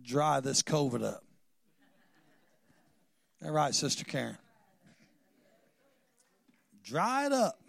dry this COVID up. All right, Sister Karen. Dry it up.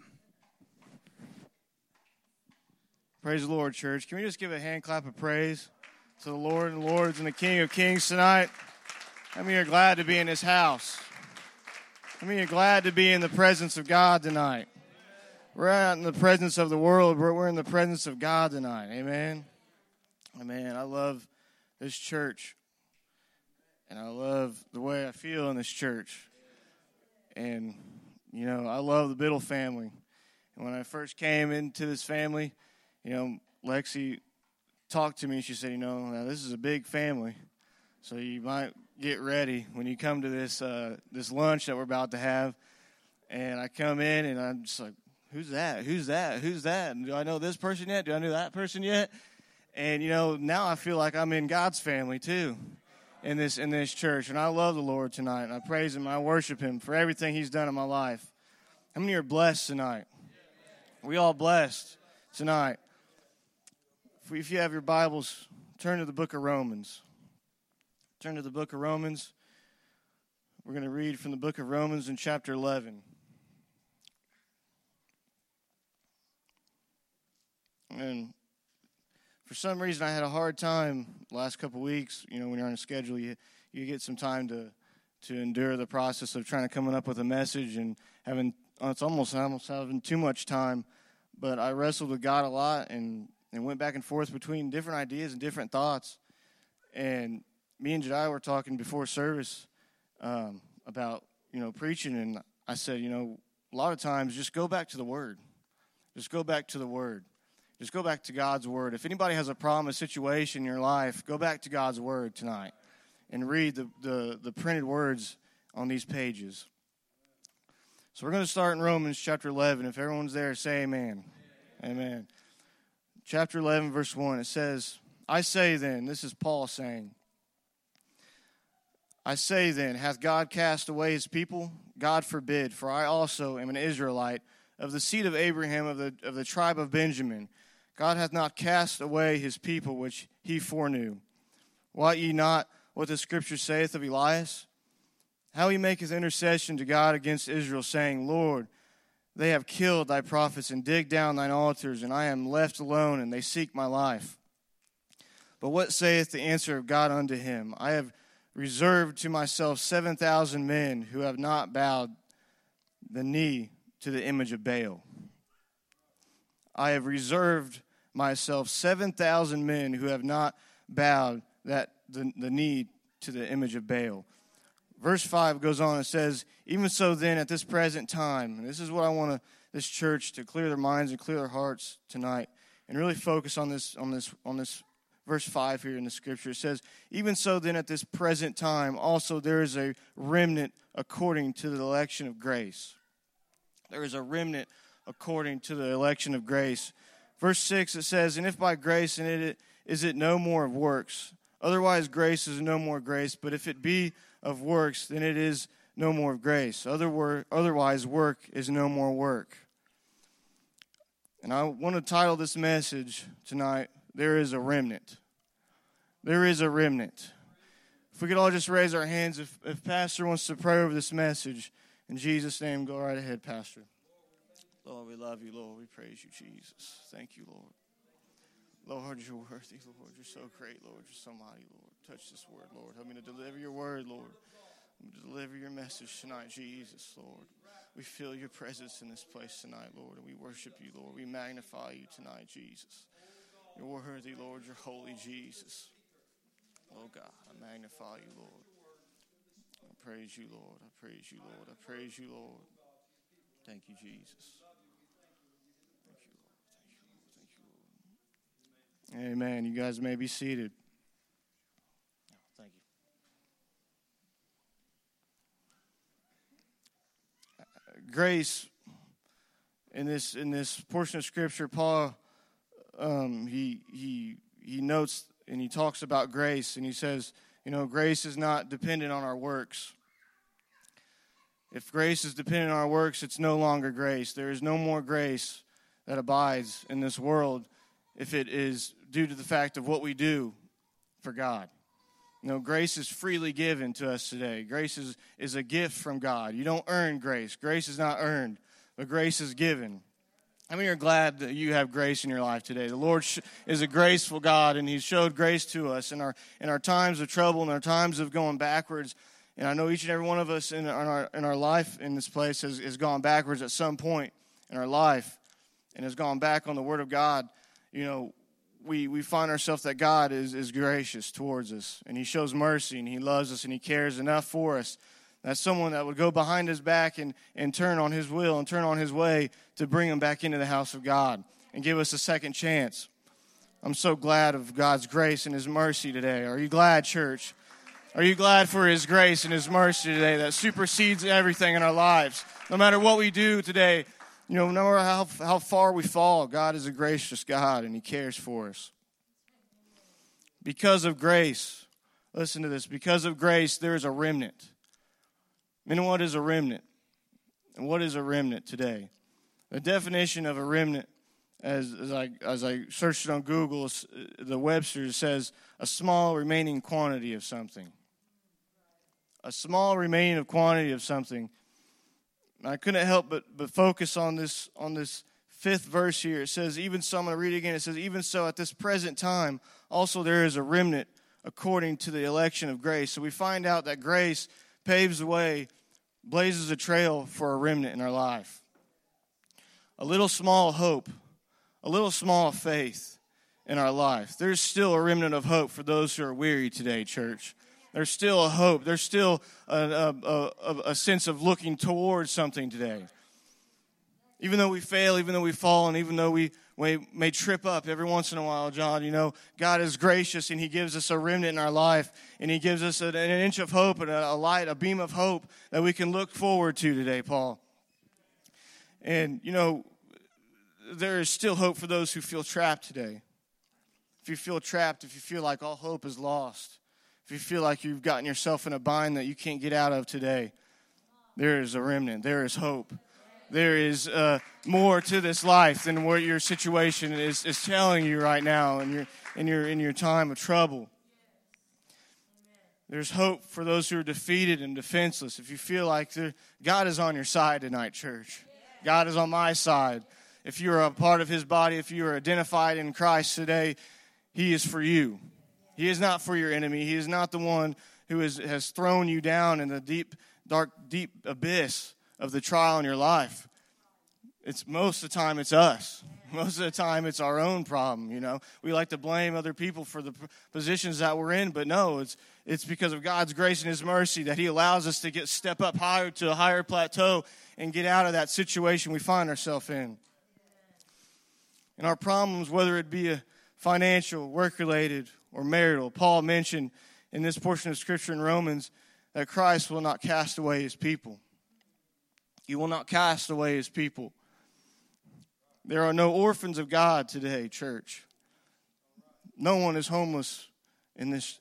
Praise the Lord, church. Can we just give a hand clap of praise to the Lord and Lords and the King of Kings tonight? I mean, you're glad to be in His house. I mean, you're glad to be in the presence of God tonight. We're not in the presence of the world, but we're in the presence of God tonight. Amen. Amen. I love this church, and I love the way I feel in this church. And, you know, I love the Biddle family. And when I first came into this family, you know, Lexi talked to me, and she said, you know, now this is a big family, so you might get ready when you come to this this lunch that we're about to have. And I come in, and I'm just like, who's that? Who's that? Who's that? And do I know this person yet? Do I know that person yet? And, you know, now I feel like I'm in God's family, too, in this church. And I love the Lord tonight, and I praise Him, and I worship Him for everything He's done in my life. How many are blessed tonight? We all blessed tonight. If you have your Bibles, turn to the book of Romans. Turn to the book of Romans. We're going to read from the book of Romans in chapter 11. And for some reason, I had a hard time the last couple of weeks. You know, when you're on a schedule, you get some time to endure the process of trying to come up with a message and it's almost having too much time. But I wrestled with God a lot and went back and forth between different ideas and different thoughts. And me and Jediah were talking before service about, you know, preaching. And I said, you know, a lot of times just go back to the Word. Just go back to the Word. Just go back to God's Word. If anybody has a problem, a situation in your life, go back to God's Word tonight and read the printed words on these pages. So we're going to start in Romans chapter 11. If everyone's there, say amen. Amen. Chapter 11, verse 1, it says, I say then, this is Paul saying, I say then, hath God cast away His people? God forbid, for I also am an Israelite, of the seed of Abraham, of the tribe of Benjamin. God hath not cast away His people, which He foreknew. Wot ye not what the Scripture saith of Elias? How he maketh intercession to God against Israel, saying, Lord, they have killed thy prophets and digged down thine altars, and I am left alone, and they seek my life. But what saith the answer of God unto him? I have reserved to myself 7,000 men who have not bowed the knee to the image of Baal. I have reserved myself 7,000 men who have not bowed the knee to the image of Baal. Verse 5 goes on and says, even so then at this present time, and this is what I want this church to clear their minds and clear their hearts tonight, and really focus on this verse 5 here in the Scripture. It says, even so then at this present time, also there is a remnant according to the election of grace. There is a remnant according to the election of grace. Verse 6, it says, and if by grace, and it is it no more of works. Otherwise grace is no more grace, but if it be of works, then it is no more of grace. Otherwise work is no more work. And I want to title this message tonight, There is a Remnant. There is a remnant. If we could all just raise our hands, if Pastor wants to pray over this message, in Jesus' name, go right ahead, Pastor. Lord, we love you, Lord. We praise you, Jesus. Thank you, Lord. Lord, you're worthy, Lord. You're so great, Lord. You're so mighty, Lord. Touch this word, Lord. Help me to deliver your word, Lord. Help me to deliver your message tonight, Jesus, Lord. We feel your presence in this place tonight, Lord, and we worship you, Lord. We magnify you tonight, Jesus. You're worthy, Lord. You're holy, Jesus. Oh, God, I magnify you, Lord. I praise you, Lord. I praise you, Lord. I praise you, Lord. Thank you, Jesus. Thank you, Lord. Thank you, Lord. Thank you, Lord. Amen. You guys may be seated. Thank you. Grace, in this portion of Scripture, Paul, he notes and he talks about grace, and he says, you know, grace is not dependent on our works. If grace is dependent on our works, it's no longer grace. There is no more grace that abides in this world if it is due to the fact of what we do for God. Grace is freely given to us today. Grace is a gift from God. You don't earn grace. Grace is not earned, but grace is given. How many are glad that you have grace in your life today? The Lord is a graceful God, and He showed grace to us in our times of trouble, in our times of going backwards. And I know each and every one of us in our life in this place has gone backwards at some point in our life and has gone back on the Word of God. We find ourselves that God is gracious towards us, and He shows mercy, and He loves us, and He cares enough for us. That's someone that would go behind His back and turn on His will and turn on His way to bring Him back into the house of God and give us a second chance. I'm so glad of God's grace and His mercy today. Are you glad, church? Are you glad for His grace and His mercy today that supersedes everything in our lives? No matter what we do today, no matter how far we fall, God is a gracious God, and He cares for us. Because of grace, listen to this, because of grace, there is a remnant. And what is a remnant? And what is a remnant today? The definition of a remnant, as I searched it on Google, the Webster says, a small remaining quantity of something. A small remaining quantity of something. I couldn't help but focus on this fifth verse here. It says, even so, I'm going to read it again. It says, even so, at this present time, also there is a remnant according to the election of grace. So we find out that grace paves the way, blazes a trail for a remnant in our life. A little small hope, a little small faith in our life. There's still a remnant of hope for those who are weary today, church. There's still a hope. There's still a sense of looking towards something today. Even though we fail, even though we fall, and even though we may trip up every once in a while, John, God is gracious, and He gives us a remnant in our life, and He gives us an inch of hope and a light, a beam of hope that we can look forward to today, Paul. And, there is still hope for those who feel trapped today. If you feel trapped, if you feel like all hope is lost, if you feel like you've gotten yourself in a bind that you can't get out of today, there is a remnant. There is hope. There is more to this life than what your situation is telling you right now in your time of trouble. There's hope for those who are defeated and defenseless. If you feel like God is on your side tonight, church. God is on my side. If you're a part of His body, if you are identified in Christ today, He is for you. He is not for your enemy. He is not the one who has thrown you down in the deep abyss of the trial in your life. Most of the time it's us. Most of the time it's our own problem, We like to blame other people for the positions that we're in, but no, it's because of God's grace and His mercy that He allows us to step up higher to a higher plateau and get out of that situation we find ourselves in. And our problems, whether it be a financial, work-related, or marital, Paul mentioned in this portion of Scripture in Romans that Christ will not cast away His people. He will not cast away His people. There are no orphans of God today, church. No one is homeless in this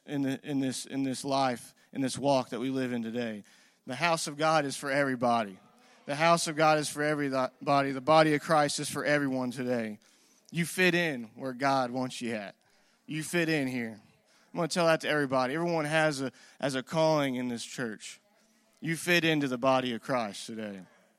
life, in this walk that we live in today. The house of God is for everybody. The house of God is for everybody. The body of Christ is for everyone today. You fit in where God wants you at. You fit in here. I'm going to tell that to everybody. Everyone has a calling in this church. You fit into the body of Christ today.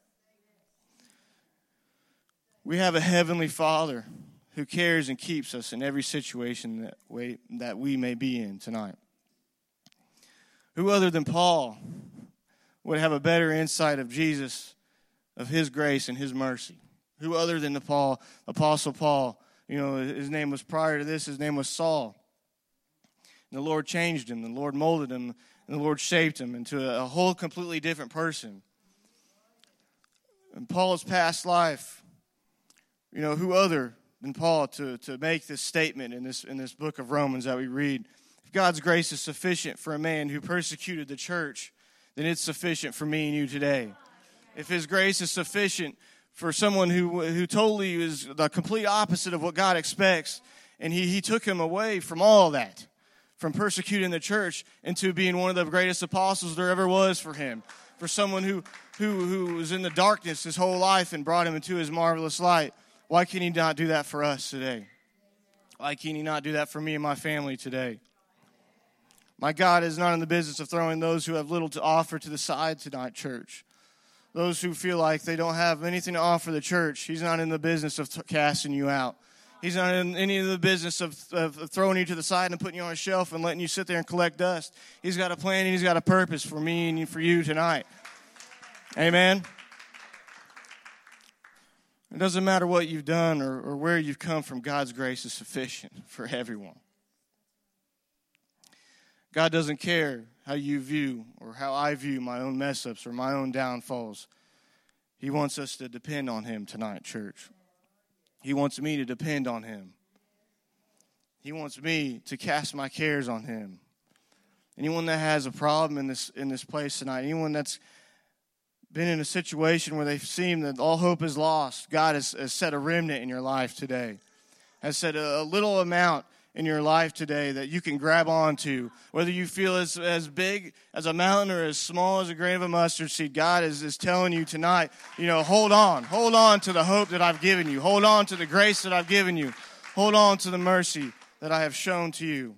We have a heavenly Father who cares and keeps us in every situation that we may be in tonight. Who other than Paul would have a better insight of Jesus, of His grace and His mercy? Who other than Apostle Paul? His name was prior to this, his name was Saul. And the Lord changed him, the Lord molded him, and the Lord shaped him into a whole completely different person. In Paul's past life, who other than Paul to make this statement in this book of Romans that we read? If God's grace is sufficient for a man who persecuted the church, then it's sufficient for me and you today. If His grace is sufficient for someone who totally is the complete opposite of what God expects, and he took him away from all that, from persecuting the church into being one of the greatest apostles there ever was for Him. For someone who was in the darkness his whole life and brought him into His marvelous light. Why can He not do that for us today? Why can He not do that for me and my family today? My God is not in the business of throwing those who have little to offer to the side tonight, church. Those who feel like they don't have anything to offer the church, He's not in the business of casting you out. He's not in any of the business of throwing you to the side and putting you on a shelf and letting you sit there and collect dust. He's got a plan and He's got a purpose for me and for you tonight. Amen. It doesn't matter what you've done or where you've come from. God's grace is sufficient for everyone. God doesn't care how you view or how I view my own mess-ups or my own downfalls. He wants us to depend on Him tonight, church. He wants me to depend on Him. He wants me to cast my cares on Him. Anyone that has a problem in this place tonight, anyone that's been in a situation where they seem that all hope is lost, God has set a remnant in your life today. Has set a little amount in your life today that you can grab onto. Whether you feel as big as a mountain or as small as a grain of a mustard seed, God is telling you tonight, hold on to the hope that I've given you. Hold on to the grace that I've given you. Hold on to the mercy that I have shown to you.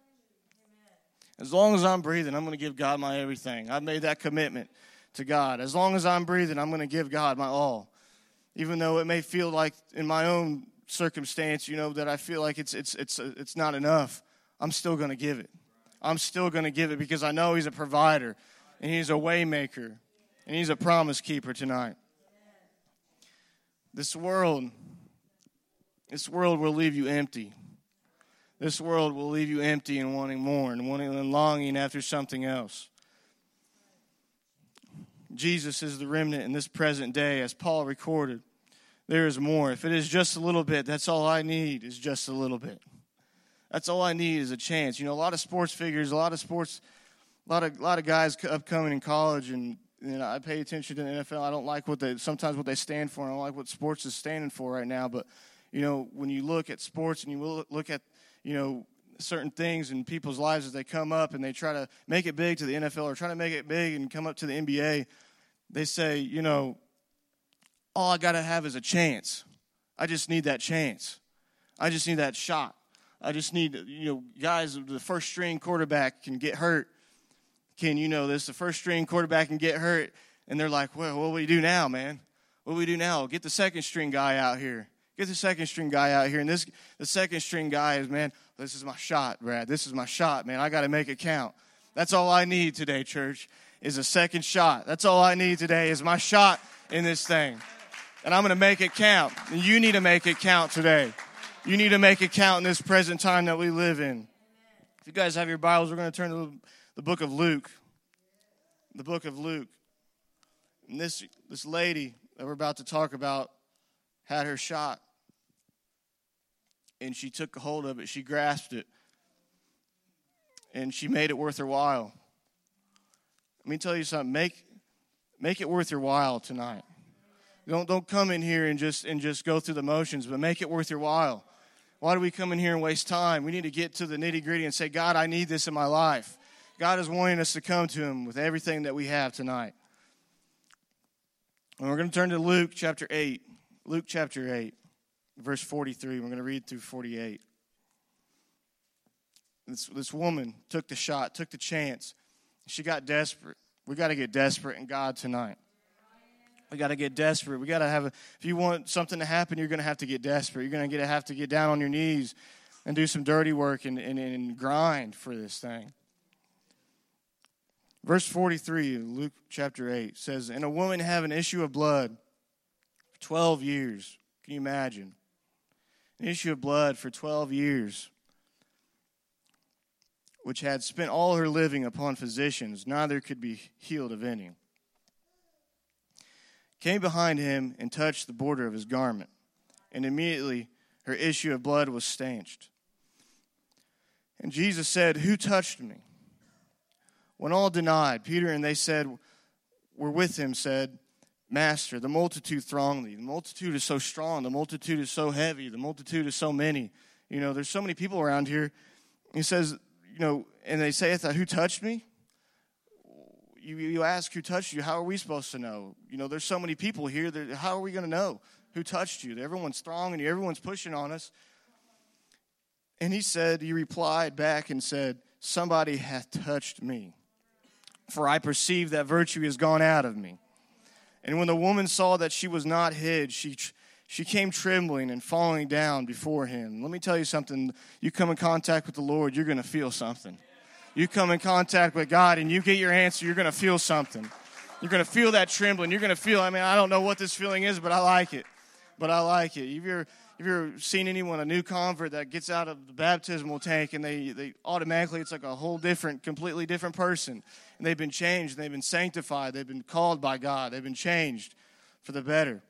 As long as I'm breathing, I'm going to give God my everything. I've made that commitment to God. As long as I'm breathing, I'm going to give God my all. Even though it may feel like in my own circumstance, that I feel like it's not enough, I'm still going to give it. I'm still going to give it because I know He's a provider and He's a way maker and He's a promise keeper tonight. This world will leave you empty. This world will leave you empty and wanting more and longing after something else. Jesus is the remnant in this present day, as Paul recorded. There is more. If it is just a little bit, that's all I need is just a little bit. That's all I need is a chance. A lot of sports figures, a lot of guys upcoming in college, and I pay attention to the NFL. I don't like sometimes what they stand for. I don't like what sports is standing for right now. But when you look at sports and you look at certain things in people's lives as they come up and they try to make it big to the NFL or try to make it big and come up to the NBA, they say, all I got to have is a chance. I just need that chance. I just need that shot. I just need, guys, the first string quarterback can get hurt. Ken, this, the first string quarterback can get hurt. And they're like, well, what do we do now, man? What do we do now? Get the second string guy out here. Get the second string guy out here. And the second string guy is, man, this is my shot, Brad. This is my shot, man. I got to make it count. That's all I need today, church, is a second shot. That's all I need today is my shot in this thing. And I'm going to make it count. And you need to make it count today. You need to make it count in this present time that we live in. If you guys have your Bibles, we're going to turn to the book of Luke. The book of Luke. And this lady that we're about to talk about had her shot. And she took a hold of it. She grasped it. And she made it worth her while. Let me tell you something. Make it worth your while tonight. Don't come in here and just go through the motions, but make it worth your while. Why do we come in here and waste time? We need to get to the nitty-gritty and say, God, I need this in my life. God is wanting us to come to Him with everything that we have tonight. And we're going to turn to Luke chapter 8. Luke chapter 8, verse 43. We're going to read through 48. This woman took the shot, took the chance. She got desperate. We got to get desperate in God tonight. We got to get desperate. We got to if you want something to happen, you're going to have to get desperate. You're going to have to get down on your knees and do some dirty work and grind for this thing. Verse 43, Luke chapter 8 says, and a woman have an issue of blood for 12 years. Can you imagine? An issue of blood for 12 years, which had spent all her living upon physicians, neither could be healed of any. Came behind him and touched the border of his garment, and immediately her issue of blood was stanched. And Jesus said, who touched me? When all denied, Peter and they said, were with him, said, Master, the multitude throng thee. The multitude is so strong. The multitude is so heavy. The multitude is so many. There's so many people around here. He says, and they say, who touched me? You ask who touched you. How are we supposed to know? There's so many people here. How are we going to know who touched you? Everyone's thronging you. Everyone's pushing on us. And he replied back and said, somebody hath touched me, for I perceive that virtue is gone out of me. And when the woman saw that she was not hid, she came trembling and falling down before him. Let me tell you something. You come in contact with the Lord, you're going to feel something. You come in contact with God and you get your answer, you're going to feel something. You're going to feel that trembling. You're going to feel, I don't know what this feeling is, but I like it. Have you ever seen anyone, a new convert that gets out of the baptismal tank and they automatically, it's like a whole completely different person. And they've been changed, they've been sanctified, they've been called by God, they've been changed for the better.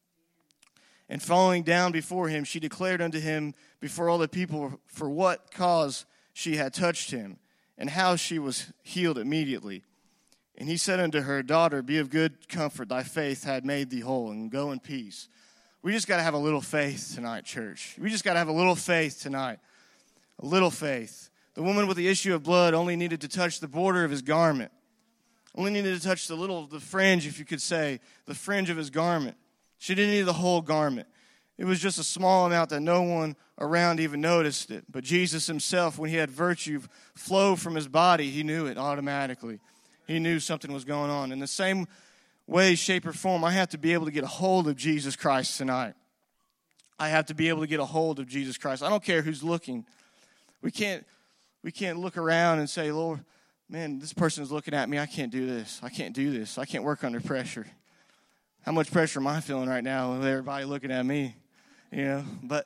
And falling down before him, she declared unto him before all the people for what cause she had touched him, and how she was healed immediately. And he said unto her, daughter, be of good comfort, thy faith had made thee whole, and go in peace. We just got to have a little faith tonight, church. We just got to have a little faith tonight. A little faith. The woman with the issue of blood only needed to touch the border of his garment. Only needed to touch the fringe, if you could say, the fringe of his garment. She didn't need the whole garment. It was just a small amount that no one around even noticed it. But Jesus himself, when he had virtue flow from his body, he knew it automatically. He knew something was going on. In the same way, shape, or form, I have to be able to get a hold of Jesus Christ tonight. I have to be able to get a hold of Jesus Christ. I don't care who's looking. We can't look around and say, Lord, man, this person is looking at me. I can't do this. I can't do this. I can't work under pressure. How much pressure am I feeling right now with everybody looking at me? But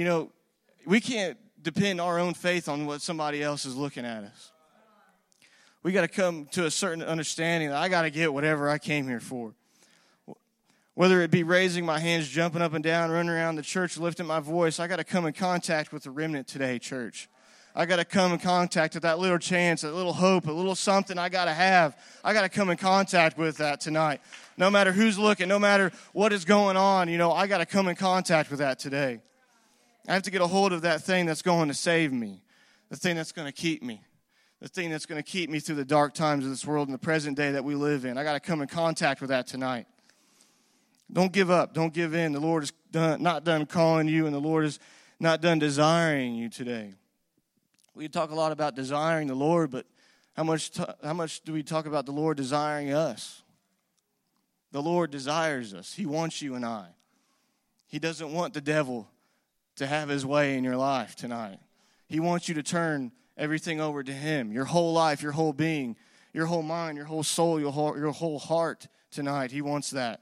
we can't depend our own faith on what somebody else is looking at us. We got to come to a certain understanding that I got to get whatever I came here for. Whether it be raising my hands, jumping up and down, running around the church, lifting my voice, I got to come in contact with the remnant today, church. I got to come in contact with that little chance, that little hope, a little something I got to have. I got to come in contact with that tonight. No matter who's looking, no matter what is going on, I got to come in contact with that today. I have to get a hold of that thing that's going to save me, the thing that's going to keep me, the thing that's going to keep me through the dark times of this world and the present day that we live in. I got to come in contact with that tonight. Don't give up. Don't give in. The Lord is not done calling you, and the Lord is not done desiring you today. We talk a lot about desiring the Lord, but how much do we talk about the Lord desiring us? The Lord desires us. He wants you and I. He doesn't want the devil to have his way in your life tonight. He wants you to turn everything over to him, your whole life, your whole being, your whole mind, your whole soul, your whole heart tonight. He wants that.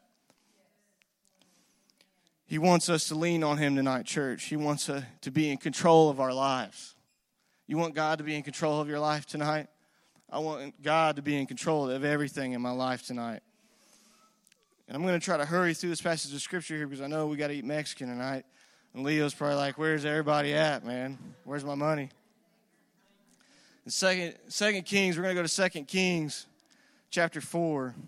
He wants us to lean on him tonight, church. He wants us to be in control of our lives. You want God to be in control of your life tonight? I want God to be in control of everything in my life tonight. And I'm going to try to hurry through this passage of Scripture here because I know we got to eat Mexican tonight. And Leo's probably like, where's everybody at, man? Where's my money? In Second Kings, we're going to go to 2 Kings chapter 4.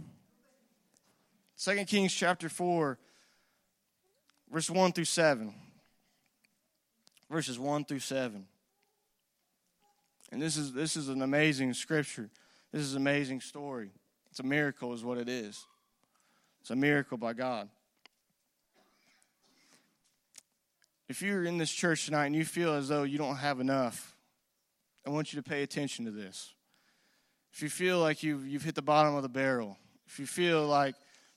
2 Kings chapter 4, verse 1 through 7. Verses 1 through 7. And this is an amazing scripture. This is an amazing story. It's a miracle is what it is. It's a miracle by God. If you're in this church tonight and you feel as though you don't have enough, I want you to pay attention to this. If you feel like you've hit the bottom of the barrel, if you feel like,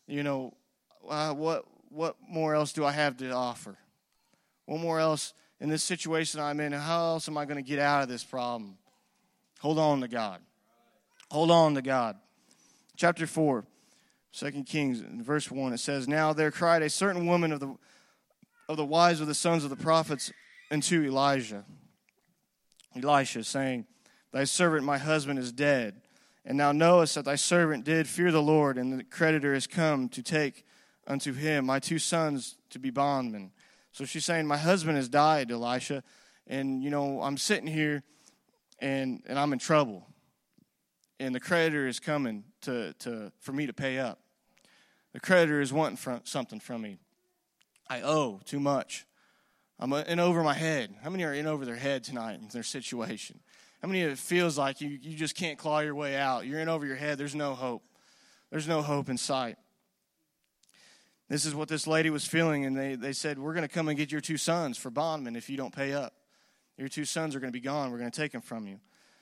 what more else do I have to offer? What more else in this situation I'm in? How else am I going to get out of this problem? Hold on to God. Hold on to God. Chapter 4, 2 Kings, in verse 1, it says, Now there cried a certain woman of the wives of the sons of the prophets unto Elisha, saying, Thy servant my husband is dead, and thou knowest that thy servant did fear the Lord, and the creditor is come to take unto him my 2 sons to be bondmen. So she's saying, my husband has died, Elisha, and, I'm sitting here, and I'm in trouble. And the creditor is coming for me to pay up. The creditor is wanting something from me. I owe too much. I'm in over my head. How many are in over their head tonight in their situation? How many of it feels like you just can't claw your way out? You're in over your head. There's no hope. There's no hope in sight. This is what this lady was feeling, and they said, we're going to come and get your 2 sons for bondmen if you don't pay up. Your 2 sons are going to be gone. We're going to take them from you.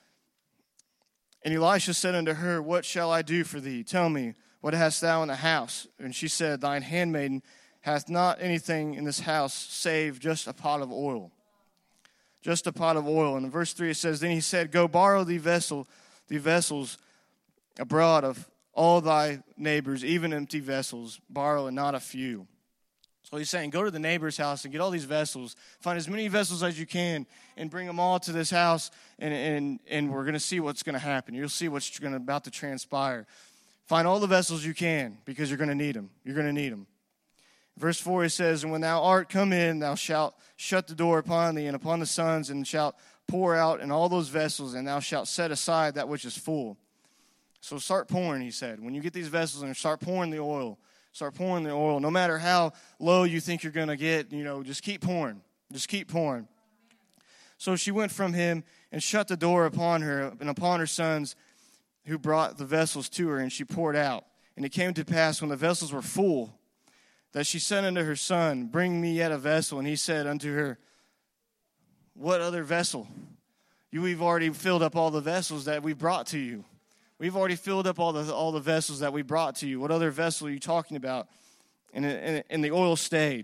And Elisha said unto her, What shall I do for thee? Tell me, what hast thou in the house? And she said, Thine handmaiden hath not anything in this house save just a pot of oil. Just a pot of oil. And in verse 3 it says, Then he said, Go borrow the vessels abroad of all thy neighbors, even empty vessels, borrow and not a few. So he's saying, go to the neighbor's house and get all these vessels. Find as many vessels as you can and bring them all to this house, and we're going to see what's going to happen. You'll see what's about to transpire. Find all the vessels you can, because you're going to need them. You're going to need them. Verse 4, it says, And when thou art come in, thou shalt shut the door upon thee and upon the sons, and shalt pour out in all those vessels, and thou shalt set aside that which is full. So start pouring, he said. When you get these vessels, and start pouring the oil. Start pouring the oil. No matter how low you think you're going to get, just keep pouring. Just keep pouring. So she went from him and shut the door upon her and upon her sons who brought the vessels to her, and she poured out. And it came to pass, when the vessels were full, that she said unto her son, Bring me yet a vessel. And he said unto her, What other vessel? We've already filled up all the vessels that we brought to you. We've already filled up all the vessels that we brought to you. What other vessel are you talking about? And the oil stayed.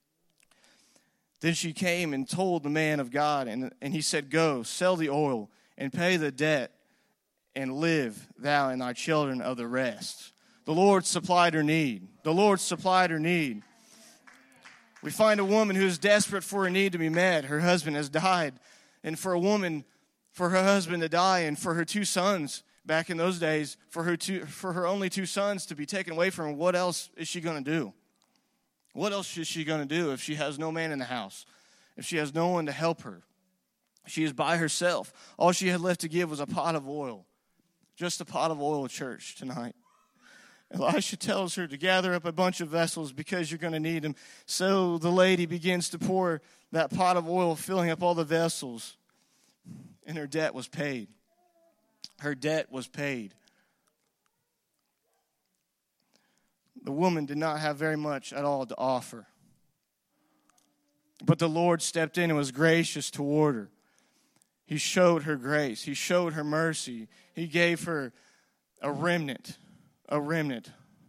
Then she came and told the man of God, and he said, Go, sell the oil, and pay the debt, and live thou and thy children of the rest. The Lord supplied her need. The Lord supplied her need. We find a woman who is desperate for a need to be met. Her husband has died. And for a woman, for her husband to die, and for her 2 sons, back in those days, for her only 2 sons to be taken away from her, what else is she going to do? What else is she going to do if she has no man in the house? If she has no one to help her? She is by herself. All she had left to give was a pot of oil. Just a pot of oil, church, tonight. Elisha tells her to gather up a bunch of vessels because you're going to need them. So the lady begins to pour that pot of oil, filling up all the vessels. And her debt was paid. Her debt was paid. The woman did not have very much at all to offer. But the Lord stepped in and was gracious toward her. He showed her grace. He showed her mercy. He gave her a remnant. A remnant.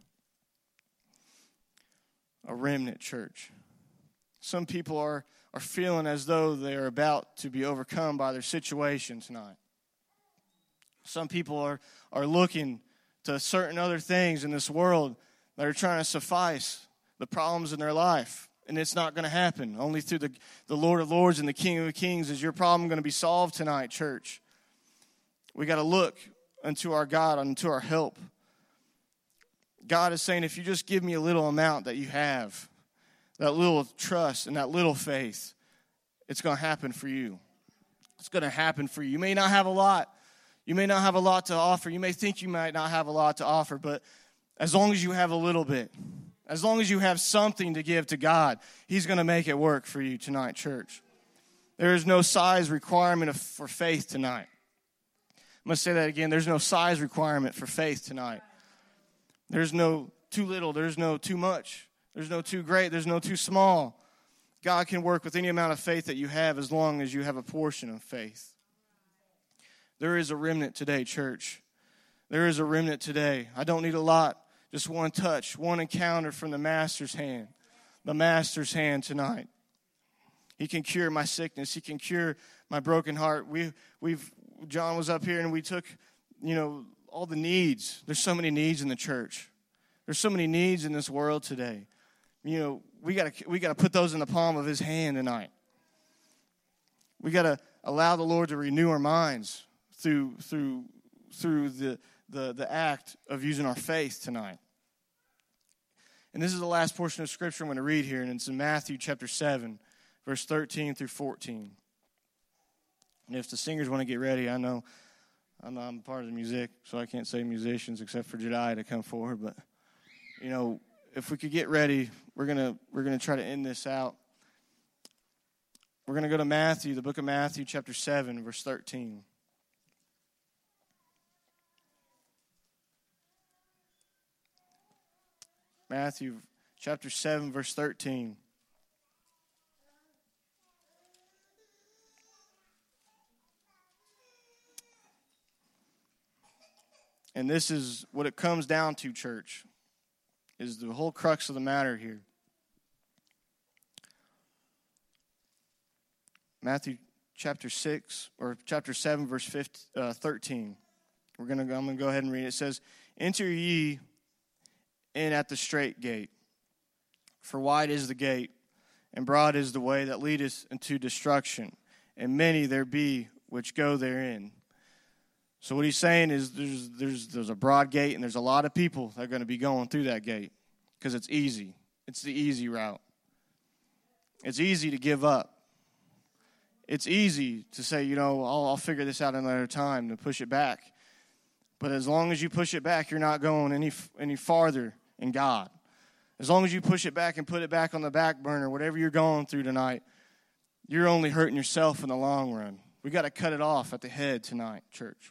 A remnant, church. Some people are feeling as though they are about to be overcome by their situation tonight. Some people are looking to certain other things in this world that are trying to suffice the problems in their life. And it's not going to happen. Only through the Lord of Lords and the King of Kings is your problem going to be solved tonight, church. We got to look unto our God, unto our help. God is saying, if you just give me a little amount that you have, that little trust and that little faith, it's going to happen for you. It's going to happen for you. You may not have a lot. You may not have a lot to offer. You may think you might not have a lot to offer, but as long as you have a little bit, as long as you have something to give to God, He's going to make it work for you tonight, church. There is no size requirement for faith tonight. I'm going to say that again. There's no size requirement for faith tonight. There's no too little. There's no too much. There's no too great. There's no too small. God can work with any amount of faith that you have as long as you have a portion of faith. There is a remnant today, church. There is a remnant today. I don't need a lot. Just one touch, one encounter from the Master's hand. The Master's hand tonight. He can cure my sickness. He can cure my broken heart. John was up here and we took, all the needs. There's so many needs in the church. There's so many needs in this world today. We got to put those in the palm of His hand tonight. We got to allow the Lord to renew our minds through the act of using our faith tonight. And this is the last portion of Scripture I'm going to read here, and it's in Matthew chapter 7, verse 13 through 14. And if the singers want to get ready, I know I'm part of the music, so I can't say musicians except for Jedi to come forward. But, if we could get ready, we're gonna try to end this out. We're going to go to Matthew, the book of Matthew, chapter 7, verse 13. Matthew chapter 7, verse 13. And this is what it comes down to, church, is the whole crux of the matter here. Matthew chapter 6, or chapter 7, verse 13. I'm going to go ahead and read it. It says, "Enter ye in at the strait gate, for wide is the gate, and broad is the way that leadeth into destruction, and many there be which go therein." So what he's saying is there's a broad gate, and there's a lot of people that are going to be going through that gate because it's easy. It's the easy route. It's easy to give up. It's easy to say, I'll figure this out another time, to push it back. But as long as you push it back, you're not going any farther in God. As long as you push it back and put it back on the back burner, whatever you're going through tonight, you're only hurting yourself in the long run. We got to cut it off at the head tonight, church.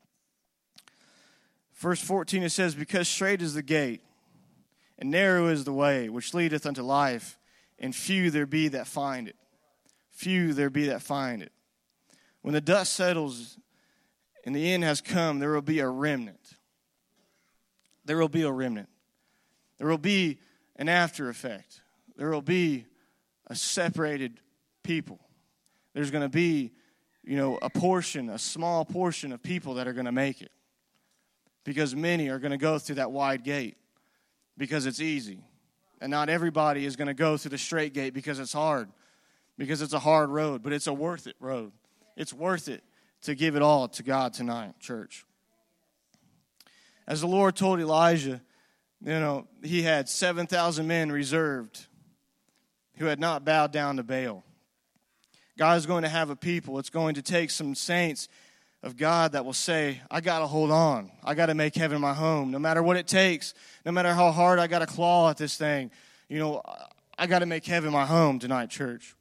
Verse 14, it says, "Because strait is the gate, and narrow is the way, which leadeth unto life, and few there be that find it." Few there be that find it. When the dust settles and the end has come, there will be a remnant. There will be a remnant. There will be an after effect. There will be a separated people. There's going to be, a small portion of people that are going to make it. Because many are going to go through that wide gate because it's easy. And not everybody is going to go through the straight gate because it's hard. Because it's a hard road, but it's a worth it road. It's worth it to give it all to God tonight, church. As the Lord told Elijah, he had 7,000 men reserved who had not bowed down to Baal. God is going to have a people. It's going to take some saints of God that will say, I got to hold on. I got to make heaven my home. No matter what it takes, no matter how hard I got to claw at this thing, I got to make heaven my home tonight, church.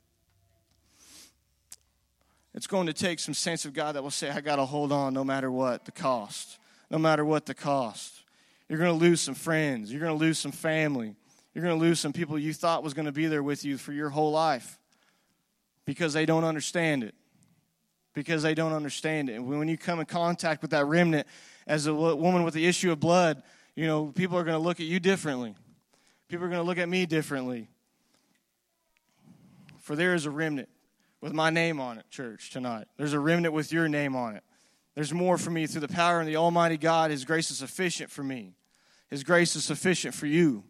It's going to take some saints of God that will say, I got to hold on no matter what the cost. No matter what the cost. You're going to lose some friends. You're going to lose some family. You're going to lose some people you thought was going to be there with you for your whole life. Because they don't understand it. Because they don't understand it. And when you come in contact with that remnant, as a woman with the issue of blood, people are going to look at you differently. People are going to look at me differently. For there is a remnant with my name on it, church, tonight. There's a remnant with your name on it. There's more for me through the power of the Almighty God. His grace is sufficient for me. His grace is sufficient for you.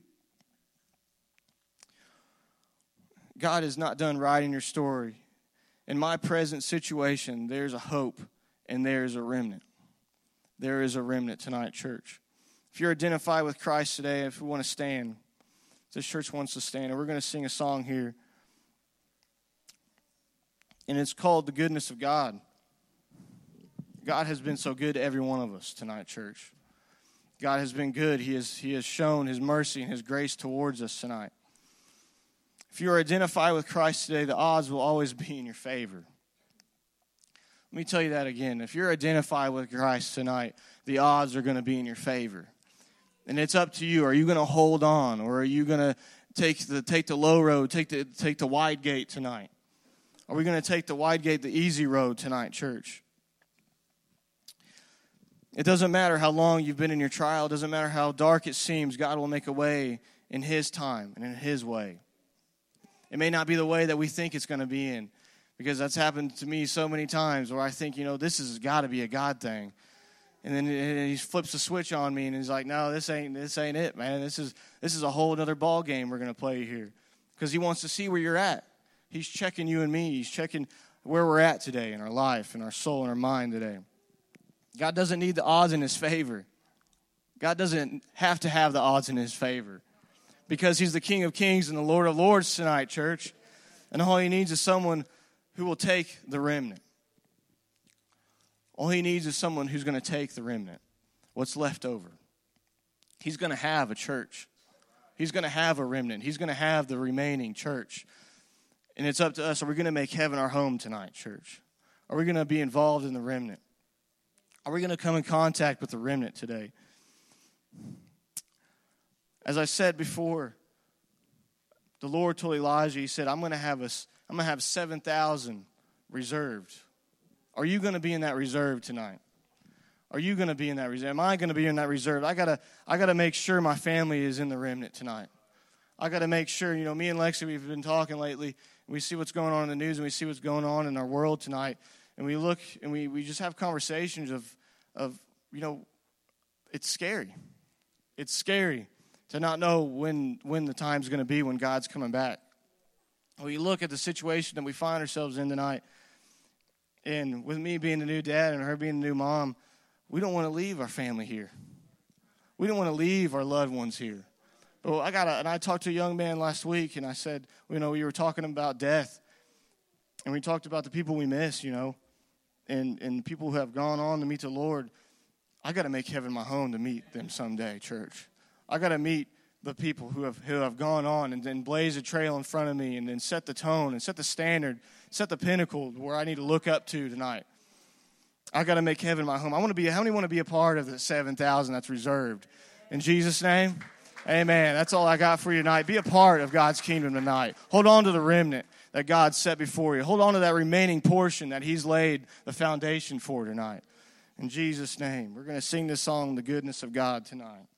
God is not done writing your story. In my present situation, there's a hope and there's a remnant. There is a remnant tonight, church. If you're identified with Christ today, if we want to stand, this church wants to stand, and we're going to sing a song here. And it's called The Goodness of God. God has been so good to every one of us tonight, church. God has been good. He has shown His mercy and His grace towards us tonight. If you are identified with Christ today, the odds will always be in your favor. Let me tell you that again. If you're identified with Christ tonight, the odds are going to be in your favor. And it's up to you. Are you going to hold on, or are you going to take the low road, take the wide gate tonight? Are we going to take the wide gate, the easy road tonight, church? It doesn't matter how long you've been in your trial. It doesn't matter how dark it seems. God will make a way in His time and in His way. It may not be the way that we think it's going to be in, because that's happened to me so many times where I think, this has got to be a God thing. And then He flips the switch on me and He's like, no, this ain't it, man. This is a whole other ball game we're going to play here. Because He wants to see where you're at. He's checking you and me. He's checking where we're at today in our life, in our soul, in our mind today. God doesn't need the odds in His favor. God doesn't have to have the odds in His favor. Because He's the King of Kings and the Lord of Lords tonight, church. And all He needs is someone who will take the remnant. All He needs is someone who's going to take the remnant, what's left over. He's going to have a church. He's going to have a remnant. He's going to have the remaining church. And it's up to us. Are we going to make heaven our home tonight, church? Are we going to be involved in the remnant? Are we going to come in contact with the remnant today? As I said before, the Lord told Elijah, He said, I'm going to have 7,000 reserved. Are you going to be in that reserve tonight? Are you going to be in that reserve? Am I going to be in that reserve? I gotta make sure my family is in the remnant tonight. I got to make sure, me and Lexi, we've been talking lately. We see what's going on in the news, and we see what's going on in our world tonight. And we look, and we just have conversations of it's scary. It's scary to not know when the time's going to be when God's coming back. We look at the situation that we find ourselves in tonight, and with me being the new dad and her being the new mom, we don't want to leave our family here. We don't want to leave our loved ones here. But I talked to a young man last week, and I said, we were talking about death, and we talked about the people we miss, and people who have gone on to meet the Lord. I got to make heaven my home to meet them someday, church. I got to meet the people who have gone on and then blaze a trail in front of me and then set the tone and set the standard, set the pinnacle where I need to look up to tonight. I got to make heaven my home. How many want to be a part of the 7,000 that's reserved? In Jesus' name, amen. That's all I got for you tonight. Be a part of God's kingdom tonight. Hold on to the remnant that God set before you. Hold on to that remaining portion that He's laid the foundation for tonight. In Jesus' name, we're going to sing this song, The Goodness of God, tonight.